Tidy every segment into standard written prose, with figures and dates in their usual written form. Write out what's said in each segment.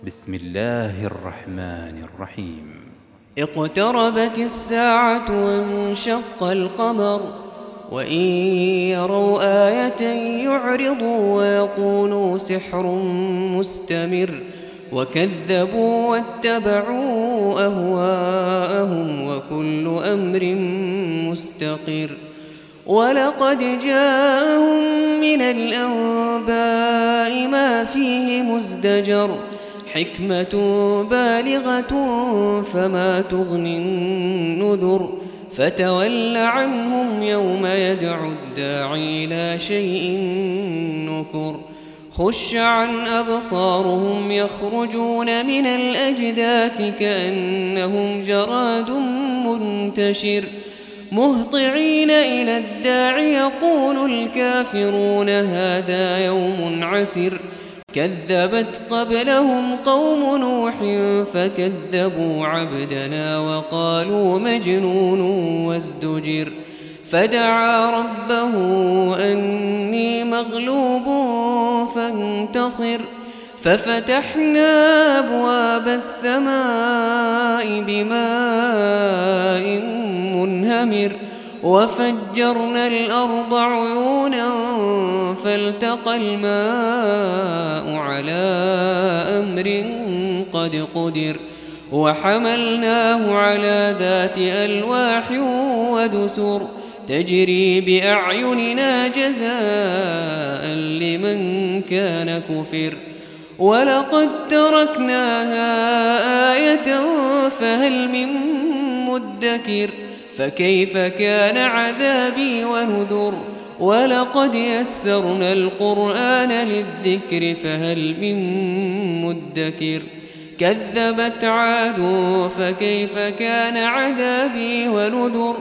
بسم الله الرحمن الرحيم. اقتربت الساعة وانشق القمر وإن يروا آية يعرضوا ويقولوا سحر مستمر وكذبوا واتبعوا أهواءهم وكل أمر مستقر. ولقد جاءهم من الأنباء ما فيه مزدجر حكمة بالغة فما تغني النذر. فتول عنهم يوم يدعو الداعي إلى شيء نكر. خش عن أبصارهم يخرجون من الأجداث كأنهم جراد منتشر مهطعين إلى الداع يقول الكافرون هذا يوم عسر. كذبت قبلهم قوم نوح فكذبوا عبدنا وقالوا مجنون وازدجر. فدعا ربه أني مغلوب فانتصر. ففتحنا أبواب السماء بماء منهمر وفجرنا الأرض عيونا فالتقى الماء على أمر قد قدر. وحملناه على ذات ألواح ودسر تجري بأعيننا جزاء لمن كان كفر. ولقد تركناها آية فهل من مدكر. فكيف كان عذابي ونذر. ولقد يسرنا القرآن للذكر فهل من مدكر. كذبت عاد فكيف كان عذابي ونذر.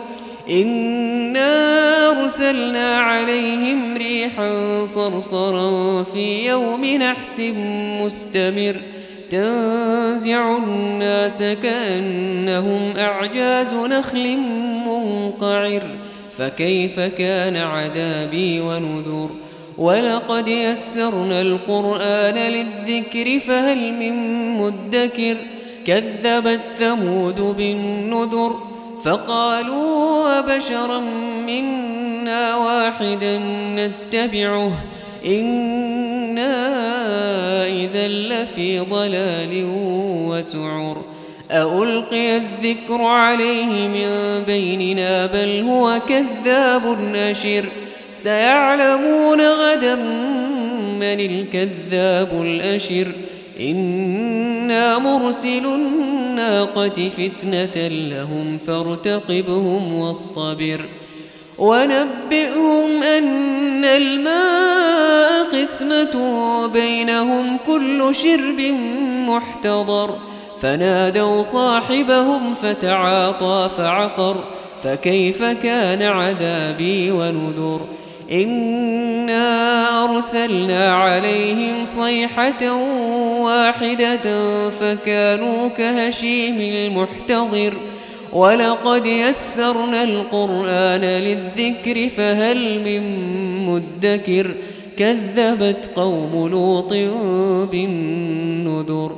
إنا أرسلنا عليهم ريحا صرصرا في يوم نحس مستمر تنزع الناس كأنهم أعجاز نخل منقعر. فكيف كان عذابي ونذر. ولقد يسرنا القرآن للذكر فهل من مدكر. كذبت ثمود بالنذر فقالوا أبشرا منا واحدا نتبعه إنا إذا لفي ضلال وسعر. ألقي الذكر عليه من بيننا بل هو كذاب أشر. سيعلمون غدا من الكذاب الأشر. إنا مرسل الناقة فتنة لهم فارتقبهم واصطبر. ونبئهم أن الماء قسمة بينهم كل شرب محتضر. فنادوا صاحبهم فتعاطى فعقر. فكيف كان عذابي ونذر. إنا أرسلنا عليهم صيحة واحدة فكانوا كهشيم المحتضر. ولقد يسرنا القرآن للذكر فهل من مدكر. كذبت قوم لوط بالنذر.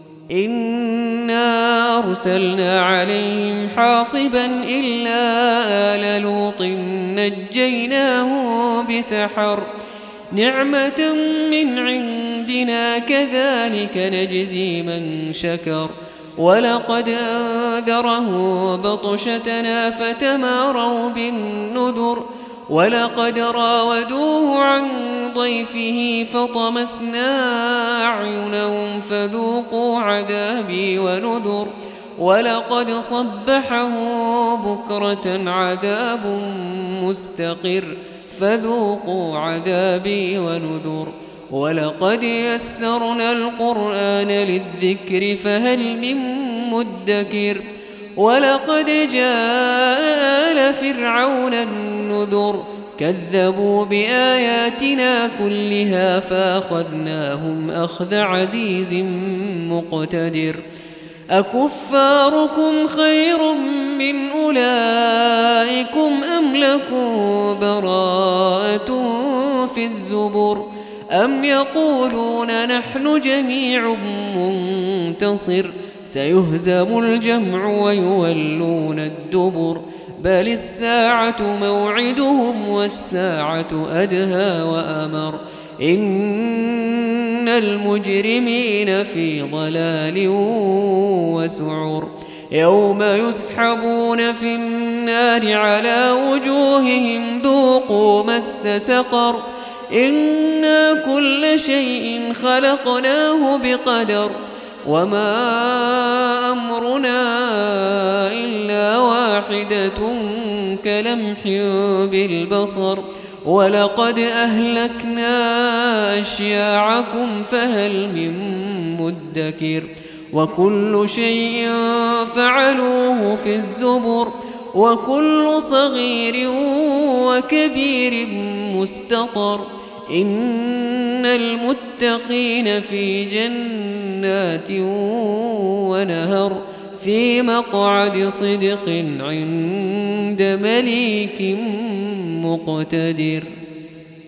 إنا أرسلنا عليهم حاصبا إلا آل لوط نجيناه بسحر نعمة من عندنا كذلك نجزي من شكر. ولقد أنذره بطشتنا فتماروا بالنذر. ولقد راودوه عن ضيفه فطمسنا أعينهم فذوقوا عذابي ونذر. ولقد صبحه بكرة عذاب مستقر فذوقوا عذابي ونذر. ولقد يسرنا القرآن للذكر فهل من مدكر. ولقد جاء آل فرعون النذر كذبوا بآياتنا كلها فأخذناهم أخذ عزيز مقتدر. أكفاركم خير من أولئكم أم لكم براءة في الزبر. أم يقولون نحن جميع منتصر سيهزم الجمع ويولون الدبر بل الساعة موعدهم والساعة أدهى وأمر إن المجرمين في ضلال وسعر يوم يسحبون في النار على وجوههم ذوقوا مس سقر إنا كل شيء خلقناه بقدر وما أمرنا إلا واحدة كلمح بالبصر ولقد أهلكنا أشياعكم فهل من مدكر وكل شيء فعلوه في الزبر وكل صغير وكبير مستطر إن المتقين في جنات ونهر في مقعد صدق عند مليك مقتدر.